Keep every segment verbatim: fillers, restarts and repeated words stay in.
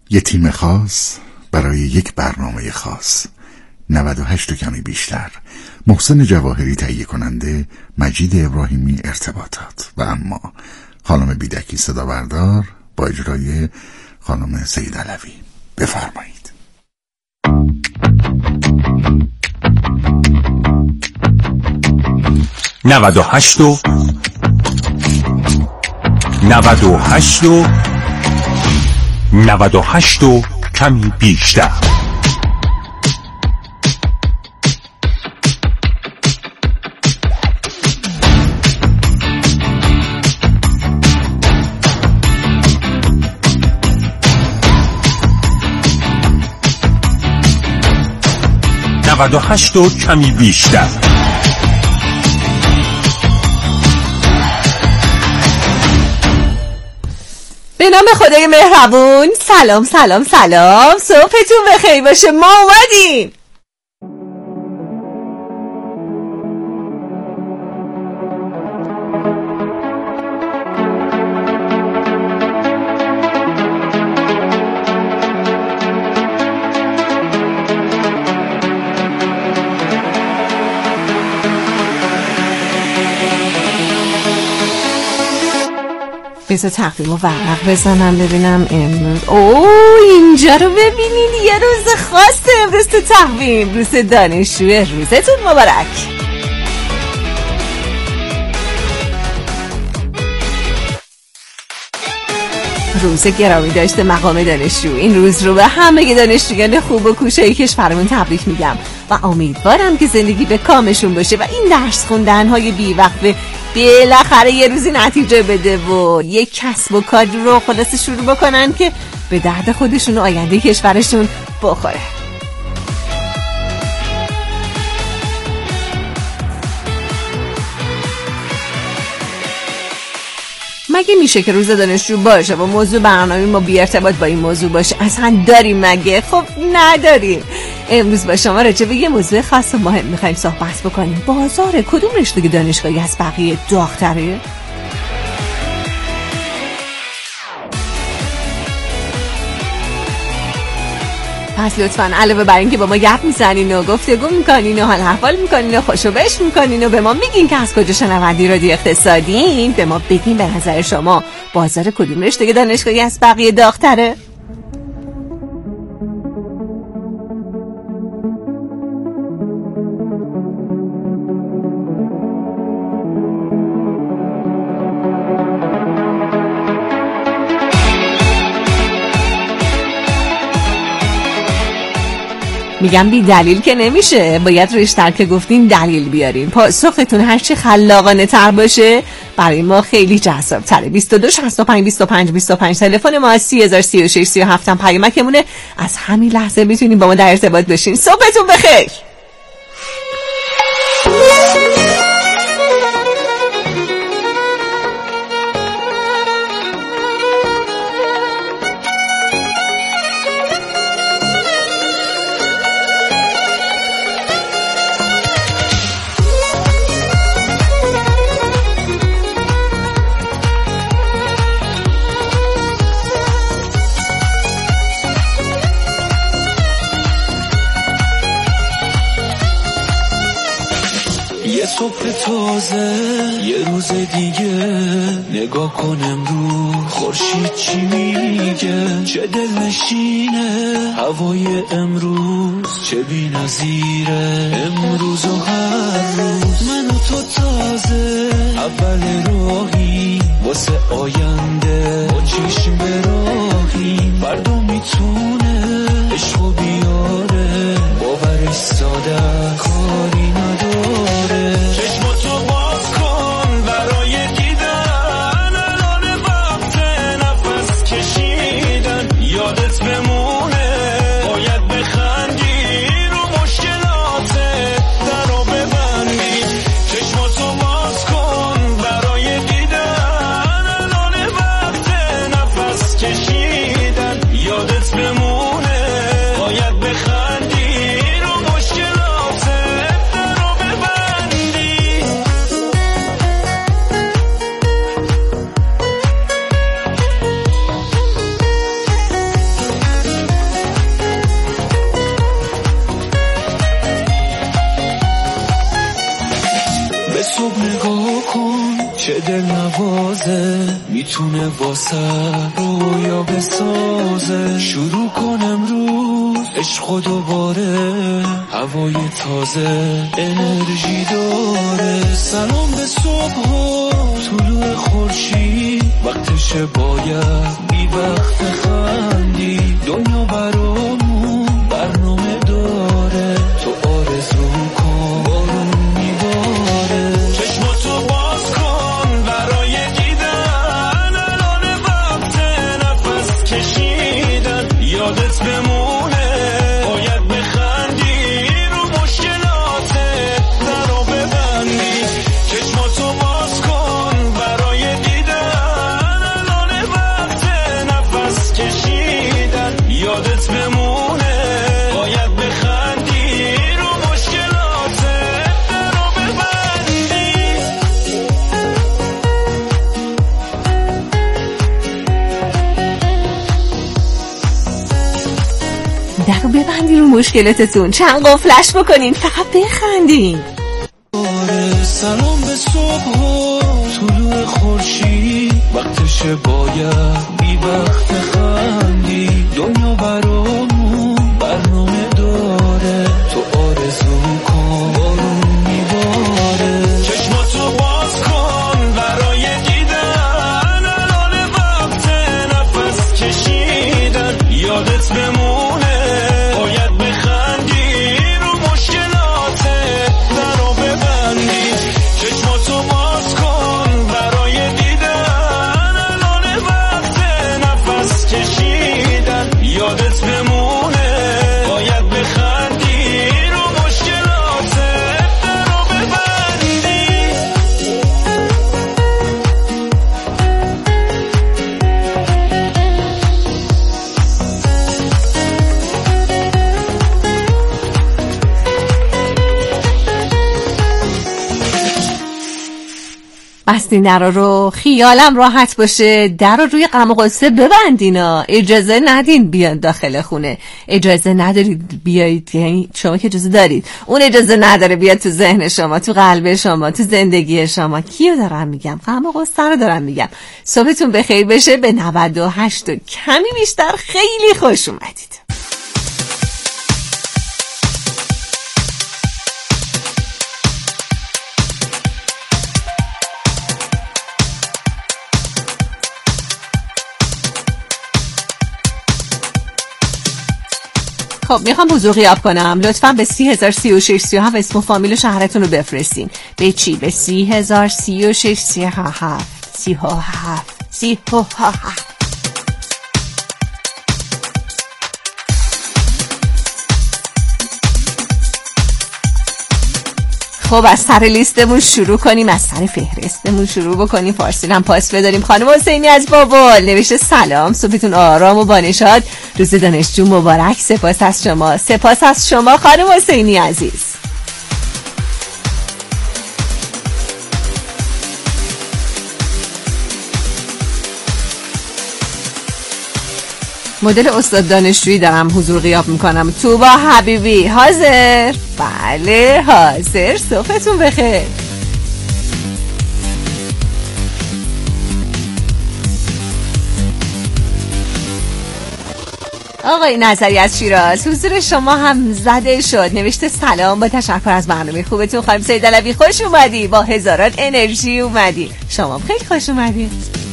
یه تیم خاص برای یک برنامه خاص. نود و هشت و کمی بیشتر. محسن جواهری تهیه کننده، مجید ابراهیمی ارتباطات و اما خانم بیدکی صدا بردار با اجرای خانم سید علوی. بفرمایید. نود و هشت و نود و هشت و نود و هشت و کمی بیشتر. نود و هشت و کمی بیشتر. به نام خدای مهربون. سلام سلام سلام، صبحتون بخیر باشه. ما اومدیم. بذار تقویم و ورق بزنم ببینم امروز. اوه اینجا رو ببینین، یه روز خاصه امروز تو تقویم. روز دانشجوه، روزتون مبارک. روز گرامی داشته مقام دانشجو. این روز رو به همه دانشجویان خوب و کوشای کشورمون تبریک میگم و امیدوارم که زندگی به کامشون باشه و این درس خوندن های بی وقفه بالاخره یه روزی نتیجه بده و یک کسب و کاری رو خلاص شروع بکنن که به درد خودشون و آینده کشورشون بخوره. مگه میشه که روز دانشجو باشه و موضوع برنامه ما بی ارتباط با این موضوع باشه؟ اصلا داریم مگه؟ خب نداریم. امروز با شما راجع به یه موضوع خاص و مهم میخوایم صحبت بکنیم. بازار کدوم رشته دانشگاهی از بقیه داغ‌تره؟ پس لطفاً علاوه بر این که با ما گپ میزنین و گفتگو میکنین و حال احوال میکنین و خوشو بش میکنین و به ما میگین که از کجا شنوندی رادیو اقتصادین، به ما بگین به نظر شما بازار کدوم رشته دانشگاهی از بقیه داغ‌تره؟ میگم بی دلیل که نمیشه، باید ریشتر که گفتین دلیل بیارین. پاسختون هرچی خلاقانه تر باشه برای ما خیلی جذاب تره. بیست و دو شصت و پنج بیست و پنج بیست و پنج تلفن ما سی هزار سی و شش سی و هفت هم پیامکمونه. از همین لحظه میتونین با ما در ارتباط بشین. صبحتون بخیر. صبح تازه یه روز دیگه، نگاه کن امروز خورشید چی میگه، چه دلنشینه هوای امروز، چه بی‌نظیره امروز و هر روز. من و تو تازه اول راهی واسه آینده، با چشم به راهی فردا میتونه عشقو بیاره، باورش ساده کاری نداره. چشماتو باز کن برای دیدن، الان وقت نفس کشیدن، یادت بمونه باید بخندی، رو مشکلاتت درو ببندی. چشماتو باز کن برای دیدن، الان وقت نفس نگاه کن چه دل نوازه، میتونه واسه رویا بسازه. شروع کن امروز عشق و دوباره، هوای تازه انرژی داره. سلام به صبح و طلوع خورشید، وقتشه باید بی وقت خندی. دنیا برامون برنامه داره، تو آرزو کن بارون میباره. چشماتو باز کن برای دیدن، الان وقت نفس کشیدن. یادت بمونه باید بخندی، رو مشکلاتت درو ببندی. چشماتو باز کن برای دیدن، الان وقت نفس کشیدن. یادت بمونه باید بخندی، رو مشکلاتت درو ببندی. درو ببندی رو مشکلاتتون، چند قفلش بکنین، فقط بخندین. سلام به صبح و طلوع خورشید، وقتشه باید بی وقت خندی. دنیا برامون برنامه داره، تو آرزو کن بارون میباره. چشماتو باز کن برای دیدن، الان وقت نفس کشیدن. یادت بمونه باید بخندی، رو مشکلاتت درو ببندی. چشماتو باز کن برای دیدن، الان وقت نفس کشیدن. یادت بمونه باید بخندی، رو مشکلاتت درو ببندی. بستین در رو، خیالم راحت باشه، در رو روی غم و غصه ببندینا. اجازه ندین بیان داخل خونه، اجازه ندارید بیایید، یعنی شما که اجازه دارید، اون اجازه نداره بیاد تو ذهن شما، تو قلب شما، تو زندگی شما. کیو دارم میگم؟ غم و غصه رو دارم میگم. صبحتون بخیر بشه. به نود و هشت و کمی بیشتر خیلی خوش اومدید. خب میخوام حضور غیاب کنم. لطفاً به سی هزار سی و شش سی و هفت اسم و فامیل و شهرتون رو بفرستین. به چی؟ به سی هزار سی و شش سی و هفت سی و هفت سی و هفت. خب از سر لیستمون شروع کنیم، از سر فهرستمون شروع بکنیم. فارسی هم پاس بداریم. خانم حسینی از بابل نوشته سلام، صبحتون آرام و بانشاد، روز دانشجو مبارک. سپاس از شما، سپاس از شما خانم حسینی عزیز. مدل استاد دانشجویی دارم حضور غیاب میکنم. توبا حبیبی حاضر؟ بله حاضر. صبحتون بخیر. آقای نظری از شیراز، حضور شما هم زده شد. نوشته سلام، با تشکر از برنامه خوبتون. خانم سیدعلوی خوش اومدی، با هزاران انرژی اومدی. شما خیلی خوش اومدی.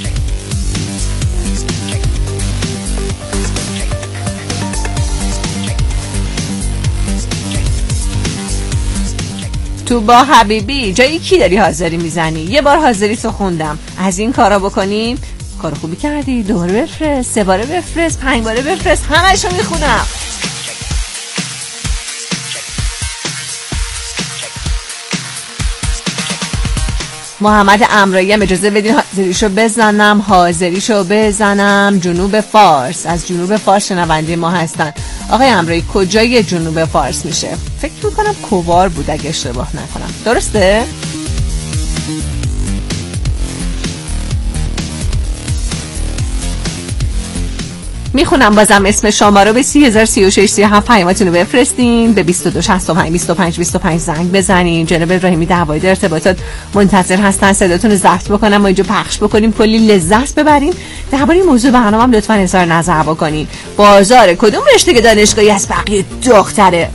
تو با حبیبی جایی کی داری حاضری میزنی؟ یه بار حاضری تو خوندم، از این کارا بکنیم. کار خوبی کردی، دوباره بفرست، سه باره بفرست، پنج باره بفرست، همشو میخونم. محمد امرایی هم اجازه بدین حاضریشو بزنم. حاضریشو بزنم. جنوب فارس، از جنوب فارس شنونده ما هستن. آقای امرایی کجای جنوب فارس میشه؟ فکر میکنم کوبار بود اگه اشتباه نکنم. درسته؟ میخونم بازم اسم شما رو به سی هزار سی و شش سی و هفت پیامتون رو بفرستین، به بیست و دو شصت و پنج بیست و پنج بیست و پنج زنگ بزنین. جناب ابراهیمی در واحد ارتباطات منتظر هستن صداتون رو ضبط بکنم ما اینجا پخش بکنیم، کلی لذت ببریم. درباره موضوع برنامه‌ام لطفاً اظهار نظر بکنین. بازار کدوم رشته دانشگاهی از بقیه دختره؟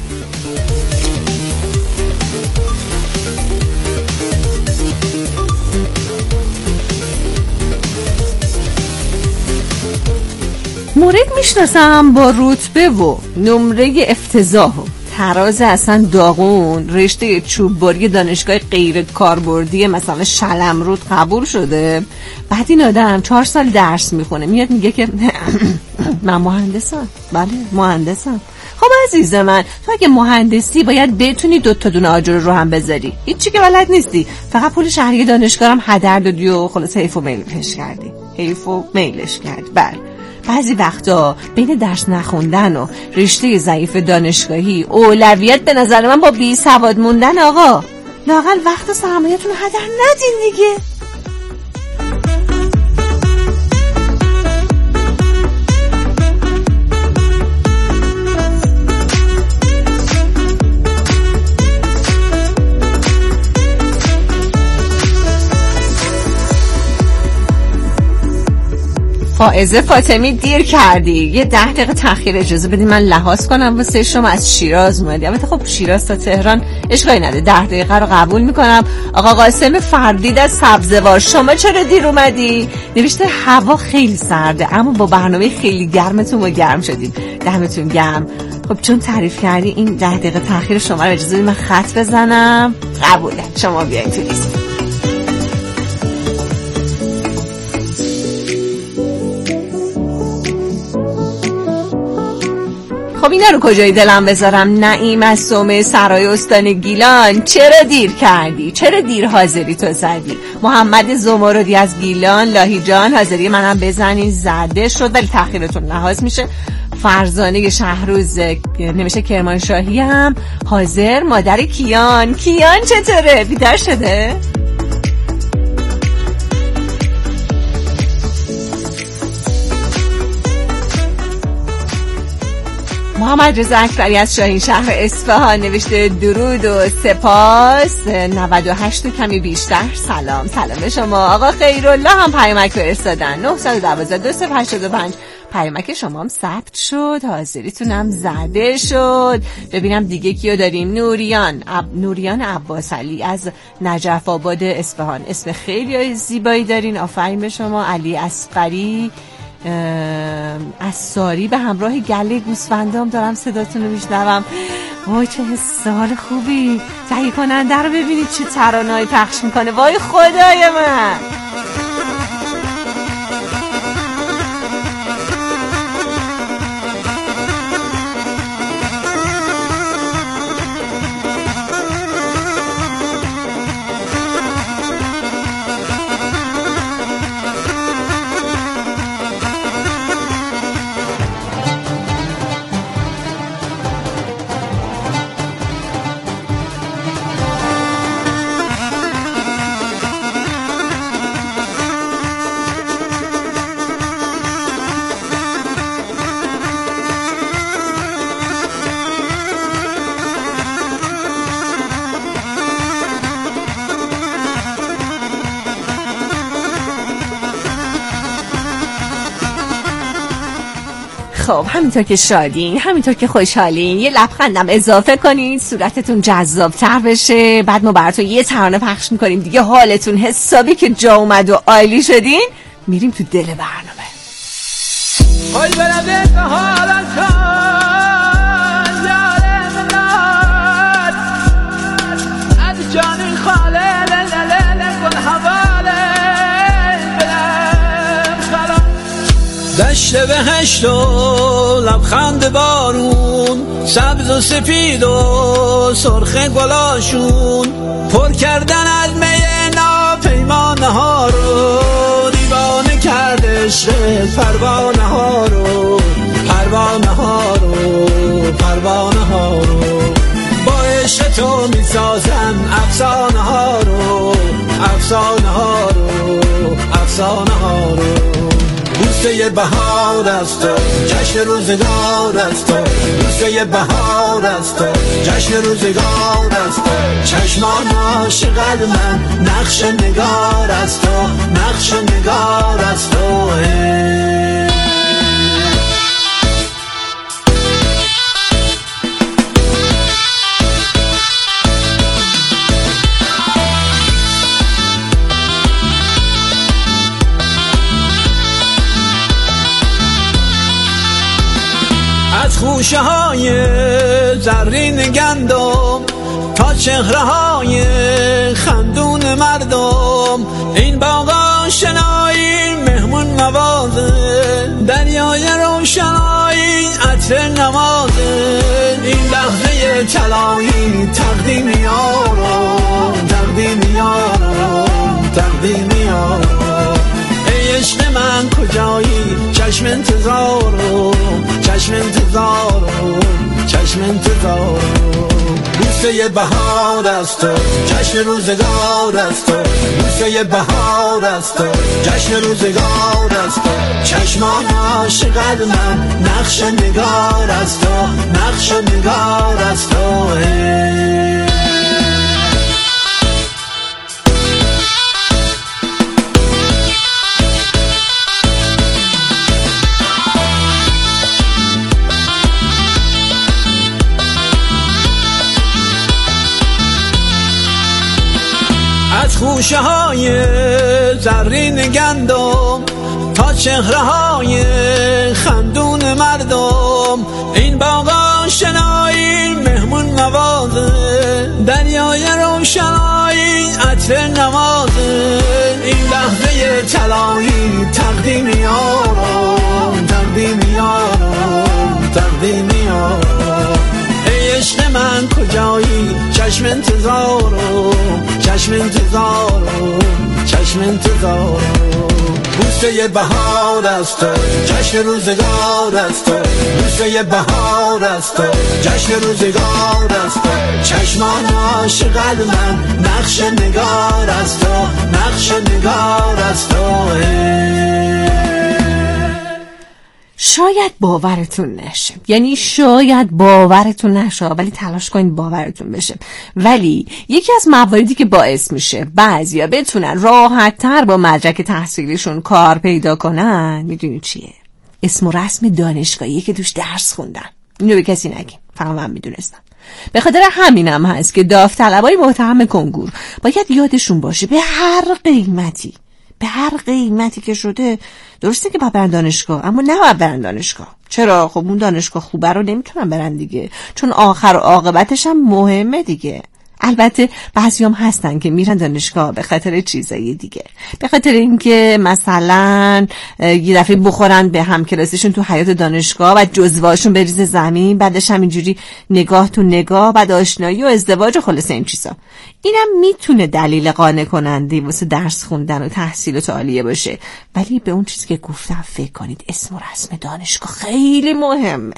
مورد میشناسم با رتبه و نمره افتضاح و تراز اصلا داغون رشته چوببری دانشگاه غیر کاربردی مثلا شلمرود قبول شده. بعد این آدم چهار سال درس میخونه میاد میگه که من مهندسم. بله مهندسم. خب عزیز من، تو اگه مهندسی باید بتونی دو تا دونه آجر رو هم بذاری، هیچی که بلد نیستی، فقط پول شهریه دانشگاه هم هدر دادی و خلاص حیف و میلش کردی حیف و میلش کردی. بله بعضی وقتا بین درس نخوندن و رشته ضعیف دانشگاهی اولویت به نظر من با بی سواد موندن. آقا لااقل وقت و سرمایه‌تون هدر ندین دیگه. فائزه فاطمی دیر کردی، یه ده دقیقه تأخیر اجازه بدی من لحاظ کنم واسه شما. از شیراز اومدی، البته خب شیراز تا تهران اشکالی نداره، ده دقیقه رو قبول میکنم. آقا قاسم فردید از سبزوار، شما چرا دیر اومدی؟ نوشته هوا خیلی سرده اما با برنامه خیلی گرمتون ما گرم شدیم، دمتون گرم. خب چون تعریف کردی این ده دقیقه تأخیر شما رو اجازه بدی من خط بزنم. قبوله، شما بیاین تو لیست. خب اینا رو کجای دلم بذارم؟ نعیم از سومه سرای استان گیلان، چرا دیر کردی؟ چرا دیر حاضری تو زدی؟ محمد زمردی از گیلان، لاهی جان حاضری منم بزنی زده شد ولی تأخیرتون لحاظ میشه. فرزانه شهروز نمیشه کرمانشاهی هم حاضر. مادر کیان، کیان چطوره؟ بیدار شده؟ محمد رضا اکبری از شاهین شهر اصفهان نوشته درود و سپاس. نود و هشت و کمی بیشتر. سلام سلام به شما. آقا خیرالله هم پیامک فرستادن. نه یک دو دو صفر هشت پنج. پیامک شما هم ثبت شد، حاضریتونم زده شد. ببینم دیگه کیو داریم. نوریان اب... نوریان عباس علی از نجف آباد اصفهان، اسم خیلی زیبایی دارین، آفرین به شما. علی اصغری از ساری به همراه گله گوسفندام دارم صداتون رو میشنوم. وای چه حسال خوبی. تهیه کننده رو ببینید چه ترانه‌ای پخش میکنه. وای خدای من. خب همینطور که شادین، همینطور که خوشحالین، یه لبخندم اضافه کنین صورتتون جذاب‌تر بشه. بعد ما براتون یه ترانه پخش میکنیم دیگه حالتون حسابی که جا اومد و عالی شدین. میریم تو دل برنامه. وای بلده که حالا کن یاره مناد از جانی خاله لللل کن حواله بلم خلا دشت بهشت و لبخند بارون سبز و سپید و سرخ گلاشون پر کردن از می ناپیمانه ها رو دیوانه کرده شد پروانه ها رو پروانه ها رو پروانه ها رو با عشق تو میسازم افسانه ها رو افسانه ها رو افسانه ها رو روزه بهار است و جشن روزگار است و روزه بهار است و جشن روزگار است و چشمان عاشق من نقش نگار است و نقش نگار است و از خوشه های زرین گندم تا چهره های خندون مردم، این باغ آشنایی مهمون نوازه، دریای روشنایی عطر نمازه، این لحظه طلایی تقدیم یارم تقدیم یارم تقدیم یارم. ای عشق من کجایی چشم انتظارم چشم انتظارم چشم انتظارم. روزه بهار است و جشن روزگار است و روزه بهار است و جشن روزگار است و چشمان عاشق من نقش نگار است و نقش نگار است و از خوشه های زرین گندم تا چهره های خندون مردم، این باغ آشنایی مهمون نوازه، دریای روشنایی عطر نمازه، این لحظه طلایی تقدیم یارم تقدیم یارم تقدیم یارم. ای عشق من کجایی چشم انتظارم چشم انتظارم چشم انتظارم. روزه بهار است و جشن روزگار است و روزه بهار است و جشن روزگار است و چشمان عاشق من نقش نگار است و نقش نگار است و شاید باورتون نشه، یعنی شاید باورتون نشه ولی تلاش کنید باورتون بشه. ولی یکی از مواردی که باعث میشه بعضیا بتونن راحت تر با مدرک تحصیلیشون کار پیدا کنن، میدونید چیه؟ اسم و رسم دانشگاهی که توش درس خوندن. اینو به کسی نگین، فقط من میدونستم. به خاطر همینم هست که داوطلبای متهم کنکور باید یادشون باشه به هر قیمتی به هر قیمتی که شده، درسته که باید برن دانشگاه، اما نه باید برن دانشگاه. چرا؟ خب اون دانشگاه خوبه رو نمیتونن برن دیگه، چون آخر و عاقبتش هم مهمه دیگه. البته بعضیام هستن که میرن دانشگاه به خاطر چیزایی دیگه، به خاطر اینکه مثلا یه دفعه بخورن به همکلاسیشون تو حیاط دانشگاه و جزوهاشون بریزه زمین، بعدش هم اینجوری نگاه تو نگاه، بعد آشنایی و ازدواج و خلاص این چیزا. اینم میتونه دلیل قانع کننده واسه درس خوندن و تحصیلات عالیه باشه، ولی به اون چیزی که گفتم فکر کنید. اسم و رسم دانشگاه خیلی مهمه.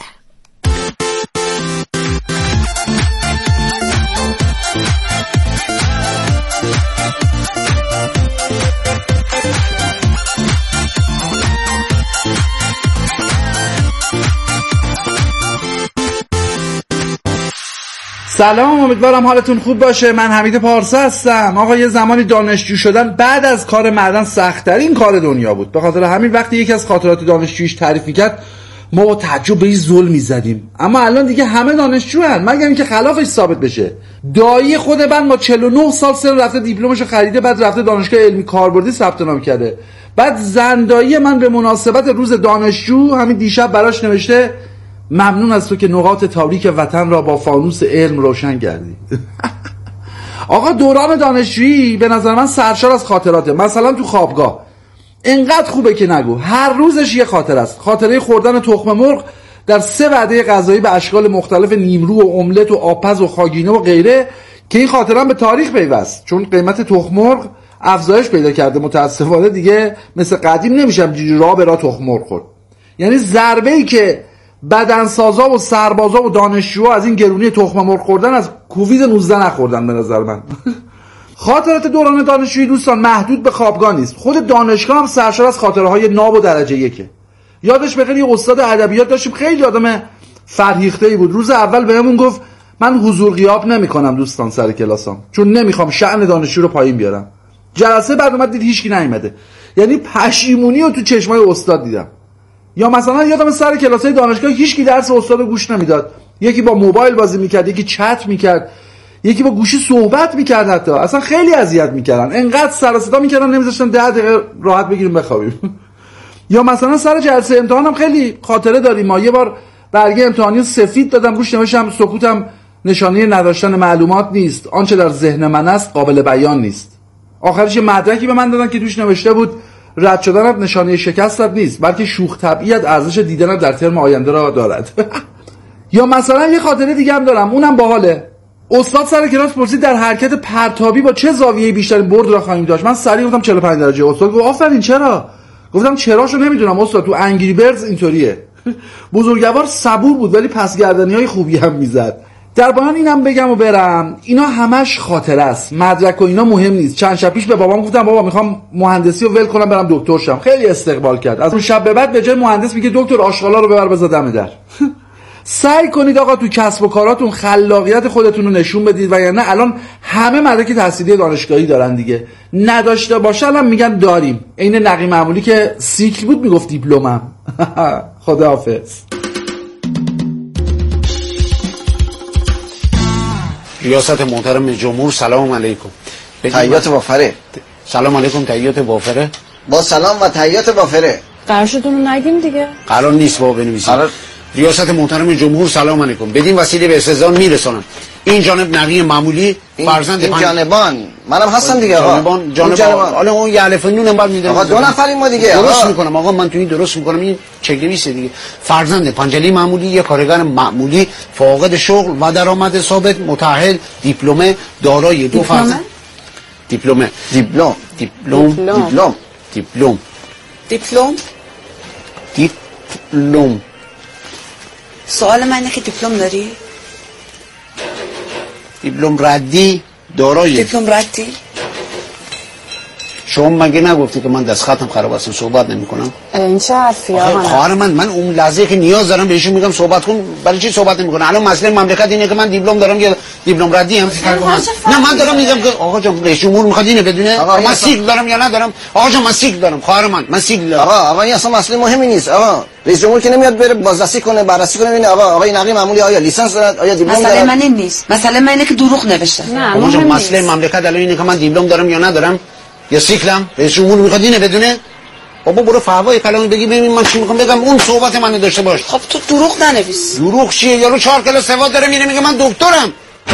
سلام، امیدوارم حالتون خوب باشه. من حمید پارسا هستم. آقا یه زمانی دانشجو شدن بعد از کار معدن سخت‌ترین کار دنیا بود. به خاطر همین وقتی یکی از خاطرات دانشجویش تعریف می‌کرد ما با تعجب به این ظلم می‌زدیم. اما الان دیگه همه دانشجو هستن، مگر اینکه خلافش ثابت بشه. دایی خود من با چهل و نه سال سن رفته دیپلمشو خریده، بعد رفته دانشگاه علمی کاربردی ثبت نام کرده. بعد زندایی من به مناسبت روز دانشجو همین دیشب براش نوشته ممنون از تو که نقاط تاریک وطن را با فانوس علم روشن کردی. آقا دوران دانشجویی به نظر من سرشار از خاطراته. مثلا تو خوابگاه انقدر خوبه که نگو، هر روزش یه خاطر است. خاطره خوردن تخم مرغ در سه وعده غذایی به اشکال مختلف، نیمرو و املت و آبپز و خاگینه و غیره، که این خاطره هم به تاریخ پیوست چون قیمت تخم مرغ افزایش پیدا کرده. متاسفانه دیگه مثل قدیم نمیشم جوری راه به راه تخم مرغ خورد. یعنی ضربه‌ای که بدنسازا و سربازا و دانشجوها از این گرونی تخم مرغ خوردن از کووید نوزده نخوردن به نظر من. خاطرات دوران دانشجویی دوستان محدود به خوابگاه نیست. خود دانشگاه هم سرشار از خاطره های ناب و درجه یکه. یادش بخیر یه استاد ادبیات داشتیم خیلی آدم فرهیخته‌ای بود. روز اول بهمون گفت من حضور غیاب نمی‌کنم دوستان سر کلاسام، چون نمیخوام شأن دانشجو رو پایین بیارم. جلسه بعد اومد دید هیچکی نیومده، یعنی پشیمونی رو تو چشمای استاد دیدم. یا مثلا یادم سر کلاسای دانشگاه هیچکی درس استاد رو گوش نمیداد، یکی با موبایل بازی میکرد، یکی چت میکرد، یکی با گوشی صحبت میکرد، حتی اصلا خیلی اذیت میکردن، انقدر سر و صدا میکردن نمیذاشتن ده دقیقه راحت بگیریم بخوابیم. یا مثلا سر جلسه امتحانم خیلی خاطره داریم. ما یه بار برگه امتحانی سفید دادم، روش نوشتم سکوتم نشانه نداشتن معلومات نیست، آنچه در ذهن من است قابل بیان نیست. آخرش یه مدرکی به من دادن که توش نوشته بود رد شدنت نشانه شکستت نیست، بلکه شوخ طبعیت ارزش دیدنت در ترم آینده را دارد. یا مثلا یه خاطره دیگه هم دارم، اونم باحاله. استاد سر کلاس پرسید در حرکت پرتابی با چه زاویه‌ای بیشترین برد را خواهیم داشت. من سریع گفتم چهل و پنج درجه. استاد گفت آفرین، چرا؟ گفتم چراشو نمیدونم استاد، تو انگری بردز اینطوریه. بزرگوار صبور بود ولی پسگردنی‌های خوبی هم میزد. در پایان اینم بگم و برم، اینا همش خاطره است، مدرک و اینا مهم نیست. چند شب پیش به بابام گفتم بابا میخوام مهندسی رو ول کنم برم دکتر شم. خیلی استقبال کرد. از اون شب به بعد به جای مهندس میگه دکتر آشغالا رو ببر بذار دم در. سعی کنید آقا تو کسب و کاراتون خلاقیت خودتون رو نشون بدید، و یعنی الان همه مدرک تحصیلی دانشگاهی دارن دیگه. نداشته باشه الان میگن داریم. عین نقی معمولی که سیکل بود میگفت دیپلمم. خداحافظ. ریاست محترم جمهور سلام علیکم. تحیات وافره. سلام علیکم. تحیات وافره. با سلام و تحیات وافره. قرار شد اونو نگیم دیگه. قرار نیست بابا بنویسیم. قرار... ریاست محترم جمهور سلام علیکم. بدین وسیله به استئذان میرسونم. این جانب نقی معمولی فرزند این جانبان منم هستم دیگه آقا. جانبان جانبان حالا اون یه الف نون هم بعد میدم. آقا دو نفریم ما دیگه. درست میکنم آقا، من تو این درست میکنم. این چک نویسه دیگه. فرزند پنجلی معمولی، یه کارگر معمولی، فاقد شغل و درآمد ثابت، متأهل، دیپلمه، دارای دو فرزند. دیپلمه دیپلم دیپلم دیپلم دیپلم دیپلم دیپلم. سوال من اینه که دیپلم داری؟ دیپلم ردی دارای. دیپلم ردی؟ شما مگه نگفتی که من دست خطم خراب هستم صحبت نمی کنم؟ این چه حرفیه آقا؟ خواهر من من اون لحظه که نیاز دارم بهشون میگم صحبت کن، برای چی صحبت نمی کنم؟ الان مسئله مملکت اینه که من دیپلم دارم یا دیپلم ردی هم؟ نه من دارم میگم که آقا جان رئیس جمهور میخواد اینو بدونه من سیگل دارم یا ندارم. آقا جان من سیگل دارم. خواهر من من سیگل دارم. آقا آقا این اصلا مسئله مهمی نیست. آقا رئیس جمهور که نمیاد بره بازرسی کنه بررسی کنه ببینه آقا آقای نقی معمولی آیا لیسانس دارد آیا دیپلم دارد. مسئله من این نیست، مسئله من اینه که دروغ نوشته. نه آقا جان مسئله مملکت الان اینه که من دیپلم دارم یا ندارم یا سیکلم. رئیس جمهور میخواد اینو بدونه. بابا برو فحوای کلامی بگی ببین من چی میخوام بگم، اون صحبت منو داشته باش. خب تو دروغ ننویس. دروغ چیه؟ یارو چهار کلاس سواد داره میره میگه من دکترم.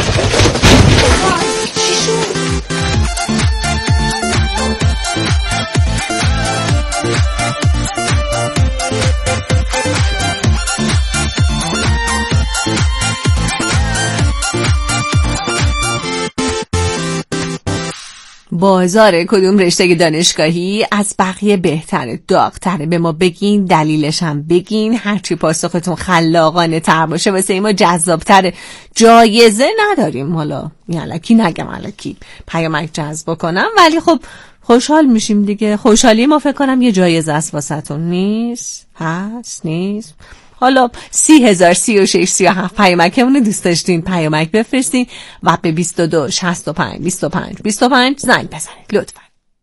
بازار کدوم رشته دانشگاهی از بقیه بهتره، داغ‌تره؟ به ما بگین، دلیلش هم بگین. هرچی پاسختون خلاقانه تر باشه واسه ما جذابتره. جایزه نداریم، حالا الکی نگم الکی پیامک جذب کنم، ولی خب خوشحال میشیم دیگه. خوشحالی ما فکر کنم یه جایزه است واسهتون. نیست؟ هست؟ نیست؟ حالا سی هزار سی و شش سی و هفت پیامکمونو دوست داشتین پیامک بفرستین و به بیست و دو شصت و پنج بیست و پنج بیست و پنج زنگ بزنید لطفا.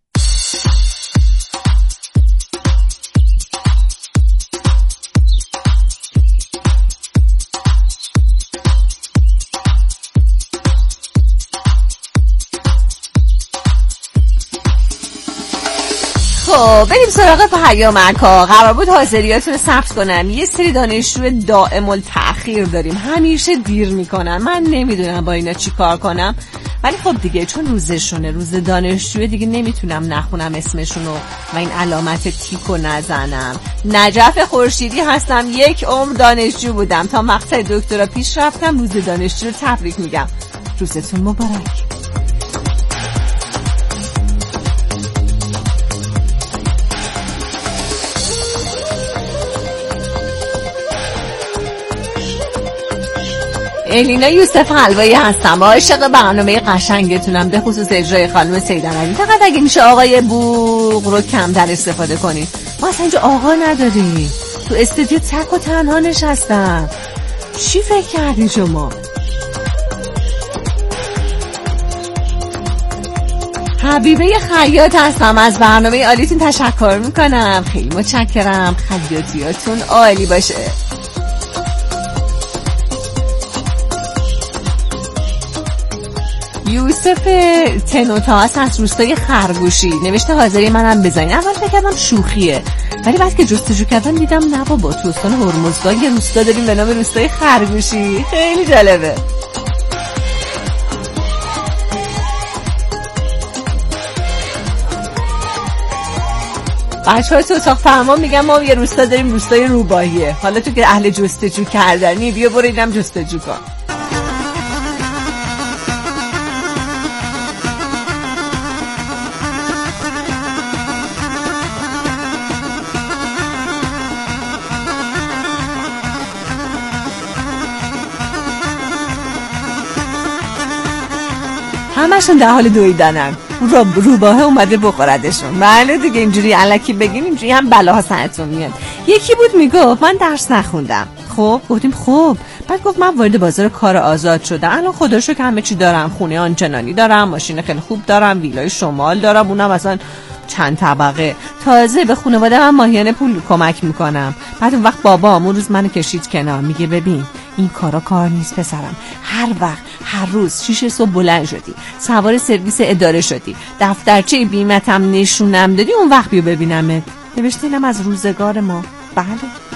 خب بریم سراغ پیامک ها. قرار بود حاضریاتون رو ثبت کنم. یه سری دانشجو دائم التأخیر داریم، همیشه دیر میکنن. من نمیدونم با اینا چی کار کنم، ولی خب دیگه چون روزشونه، روز دانشجو دیگه، نمیتونم نخونم اسمشونو و این علامت تیکو نزنم. نجف خورشیدی هستم، یک عمر دانشجو بودم، تا مقطع دکترا پیش رفتم. روز دانشجو رو تبریک میگم. روزتون مبارک. الینا یوسف حلوایی هستم، عاشق برنامه قشنگتونم، به خصوص اجرای خانم سیدنعلی. فقط اگه میشه آقای بوق رو کمتر استفاده کنید، ما اصلا اینجا آقا نداریم. تو استودیو تک و تنها نشستم. چی فکر کردین شما؟ حبیبه خیاط هستم. از برنامه عالیتون تشکر میکنم. خیلی متشکرم. خیاطیاتون عالی باشه. یوسف تنوتاس از روستای خرگوشی نوشته حاضری منم بزنی. اول فکر کردم شوخیه، ولی بعد که جستجو کردم دیدم نه بابا، تو استان هرمزگان یه روستا داریم به نام روستای خرگوشی. خیلی جالبه. بچه های تو اتاق فرمان میگن ما یه روستا داریم، روستای روباهیه. حالا تو که اهل جستجو کردنی بیا برو اینم جستجو کن. همشون در حال دویدنن. رو روباه اومده بخوردشون. بله دیگه اینجوری الکی بگیم اینجوری هم بلاها سرتون میاد. یکی بود میگفت من درس نخوندم. خب گفتیم خب. بعد گفت من وارد بازار کار آزاد شدم. الان خدا رو شکر همه چی دارم. خونه آنچنانی دارم، ماشین خیلی خوب دارم، ویلای شمال دارم، اونم مثلا چند طبقه. تازه به خانواده من ماهیانه پول کمک میکنم. بعد اون وقت بابام اون روز منو کشید کنار، میگه ببین این کارا کار نیست پسرم. هر وقت هر روز شیش صبح بلند شدی، سوار سرویس اداره شدی، دفترچه بیمتم نشونم دادی، اون وقت بیو ببینمت. نوشته اینم از روزگار ما. بله.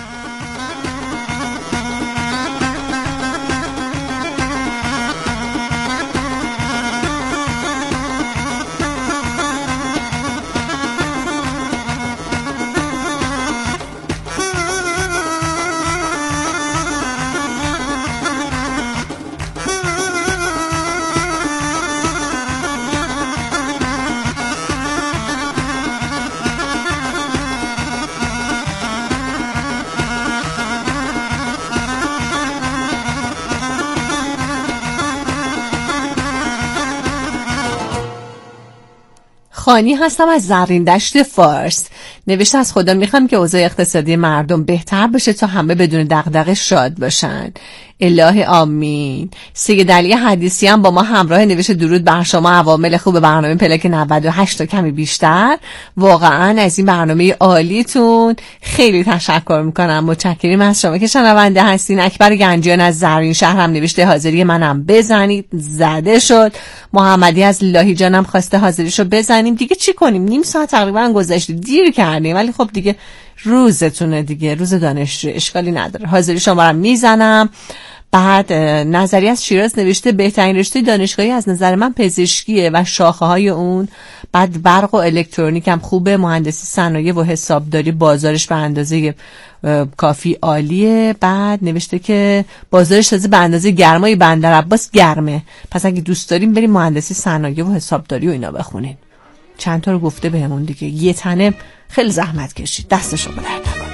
خانی هستم از زرین دشت فارس. نوشته از خدا میخوام که اوضاع اقتصادی مردم بهتر بشه تا همه بدون دغدغه شاد باشن. الهی آمین. سید علی حدیثی هم با ما همراه. نوشته درود بر شما عوامل خوب برنامه پلاک نود و هشت تا کمی بیشتر. واقعا از این برنامه عالیتون خیلی تشکر میکنم. متشکریم از شما که شنونده هستین. اکبر گنجیان از زرین شهر هم نوشته حاضری منم بزنید. زده شد. محمدی از لاهیجانم خواسته حاضریشو بزنیم. دیگه چی کنیم؟ نیم ساعت تقریبا گذشته، دیر کردیم، ولی خب دیگه روزتونه دیگه، روز دانشجو، اشکالی نداره. حاضری شما رو میزنم. بعد نظری از شیراز نوشته بهترین رشته دانشگاهی از نظر من پزشکیه و شاخه های اون. بعد برق و الکترونیک هم خوبه. مهندسی صنایع و حسابداری بازارش به اندازه کافی عالیه. بعد نوشته که بازارش تازه به اندازه گرمای بندر عباس گرمه، پس اگه دوست داریم بریم مهندسی صنایع و حسابداری و اینا بخونین. چند تا رو گفته بهمون دیگه. یه تنه خیلی زحمت کشید، دست شما درد نکنه.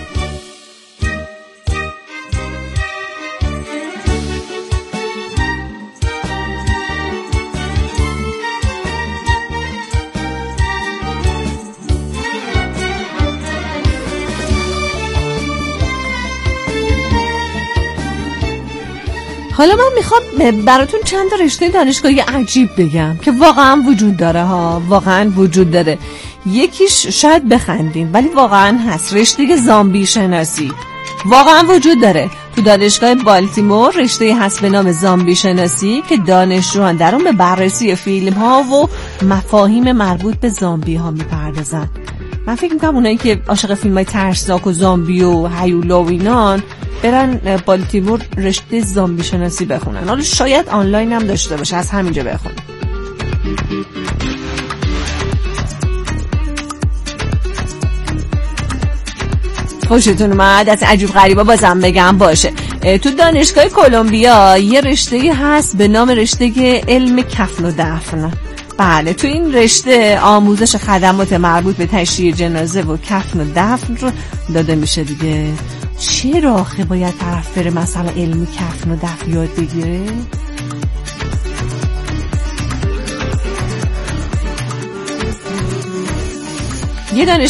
حالا من میخوام براتون چند تا رشته دانشگاهی عجیب بگم که واقعا وجود داره ها، واقعا وجود داره. یکیش شاید بخندین ولی واقعا هست. رشته زامبی شناسی واقعا وجود داره. تو دانشگاه بالتیمور رشته هست به نام زامبی شناسی که دانشجویان در اون به بررسی فیلم ها و مفاهیم مربوط به زامبی ها میپردازن. من فکر میکنم اونایی که عاشق فیلم های ترسناک و زامبی و هیولا و اینان برن بالتیمور رشته زامبی شناسی بخونن. حالا شاید آنلاین هم داشته باشه، از همینجا بخونن. خوشتون اومد؟ از عجیب غریبا بازم بگم باشه. تو دانشگاه کلمبیا یه رشته هست به نام رشته علم کفن و دفن. بله، تو این رشته آموزش خدمات مربوط به تشییع جنازه و کفن و دفن رو داده میشه دیگه. چرا آخه باید طرف بره مثلا علم کفن و دفن یاد بگیره؟ یه دانشگاه